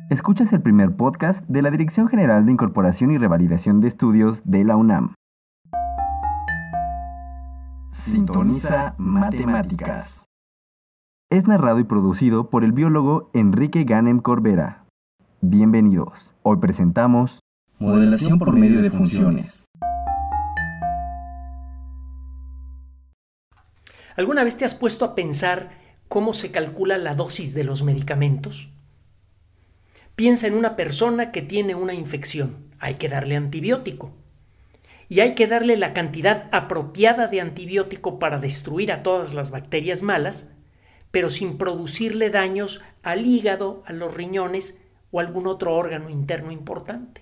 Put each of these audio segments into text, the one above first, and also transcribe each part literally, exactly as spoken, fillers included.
Escuchas el primer podcast de la Dirección General de Incorporación y Revalidación de Estudios de la UNAM. Sintoniza Matemáticas. Es narrado y producido por el biólogo Enrique Ganem Corbera. Bienvenidos. Hoy presentamos Modelación por medio de funciones. ¿Alguna vez te has puesto a pensar cómo se calcula la dosis de los medicamentos? Piensa en una persona que tiene una infección. Hay que darle antibiótico. Y hay que darle la cantidad apropiada de antibiótico para destruir a todas las bacterias malas, pero sin producirle daños al hígado, a los riñones o algún otro órgano interno importante.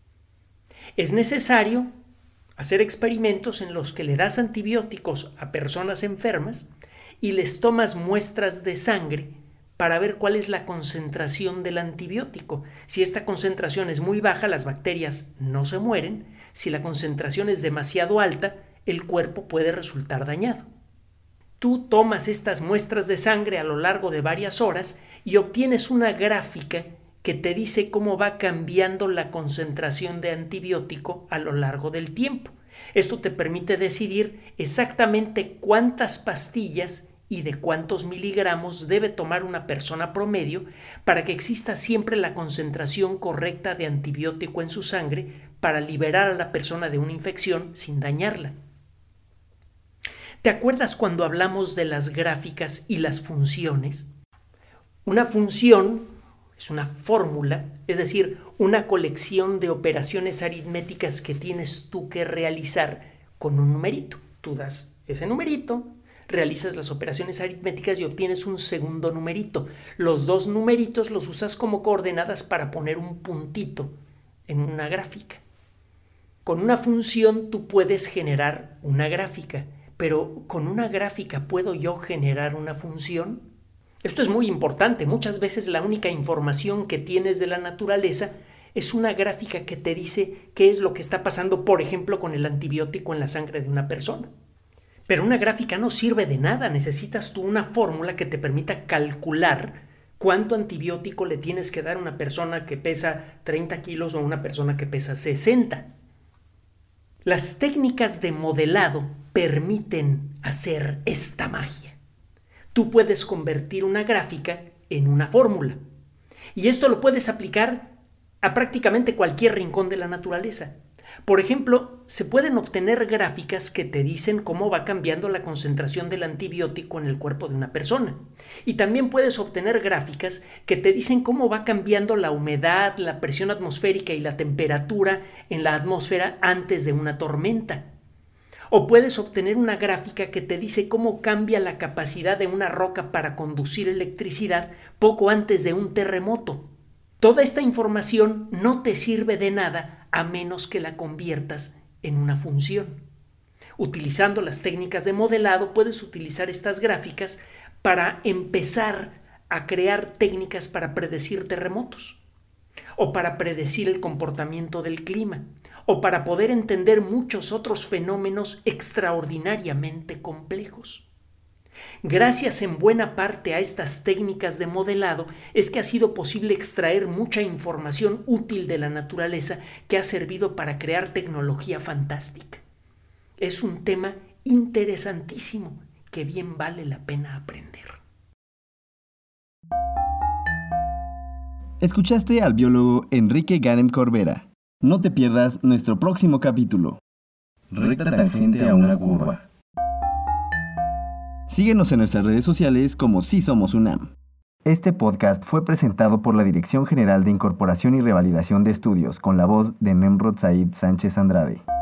Es necesario hacer experimentos en los que le das antibióticos a personas enfermas y les tomas muestras de sangre para ver cuál es la concentración del antibiótico. Si esta concentración es muy baja, las bacterias no se mueren. Si la concentración es demasiado alta, el cuerpo puede resultar dañado. Tú tomas estas muestras de sangre a lo largo de varias horas y obtienes una gráfica que te dice cómo va cambiando la concentración de antibiótico a lo largo del tiempo. Esto te permite decidir exactamente cuántas pastillas y de cuántos miligramos debe tomar una persona promedio para que exista siempre la concentración correcta de antibiótico en su sangre para liberar a la persona de una infección sin dañarla. ¿Te acuerdas cuando hablamos de las gráficas y las funciones? Una función es una fórmula, es decir, una colección de operaciones aritméticas que tienes tú que realizar con un numerito. Tú das ese numerito, realizas las operaciones aritméticas y obtienes un segundo numerito. Los dos numeritos los usas como coordenadas para poner un puntito en una gráfica. Con una función tú puedes generar una gráfica, pero ¿con una gráfica puedo yo generar una función? Esto es muy importante. Muchas veces la única información que tienes de la naturaleza es una gráfica que te dice qué es lo que está pasando, por ejemplo, con el antibiótico en la sangre de una persona. Pero una gráfica no sirve de nada. Necesitas tú una fórmula que te permita calcular cuánto antibiótico le tienes que dar a una persona que pesa treinta kilos o a una persona que pesa sesenta. Las técnicas de modelado permiten hacer esta magia. Tú puedes convertir una gráfica en una fórmula. Y esto lo puedes aplicar a prácticamente cualquier rincón de la naturaleza. Por ejemplo, se pueden obtener gráficas que te dicen cómo va cambiando la concentración del antibiótico en el cuerpo de una persona. Y también puedes obtener gráficas que te dicen cómo va cambiando la humedad, la presión atmosférica y la temperatura en la atmósfera antes de una tormenta. O puedes obtener una gráfica que te dice cómo cambia la capacidad de una roca para conducir electricidad poco antes de un terremoto. Toda esta información no te sirve de nada a menos que la conviertas en una función. Utilizando las técnicas de modelado, puedes utilizar estas gráficas para empezar a crear técnicas para predecir terremotos, o para predecir el comportamiento del clima, o para poder entender muchos otros fenómenos extraordinariamente complejos. Gracias en buena parte a estas técnicas de modelado es que ha sido posible extraer mucha información útil de la naturaleza que ha servido para crear tecnología fantástica. Es un tema interesantísimo que bien vale la pena aprender. Escuchaste al biólogo Enrique Ganem Corbera. No te pierdas nuestro próximo capítulo. Recta tangente a una curva. Síguenos en nuestras redes sociales como Sí Somos UNAM. Este podcast fue presentado por la Dirección General de Incorporación y Revalidación de Estudios con la voz de Nemrod Said Sánchez Andrade.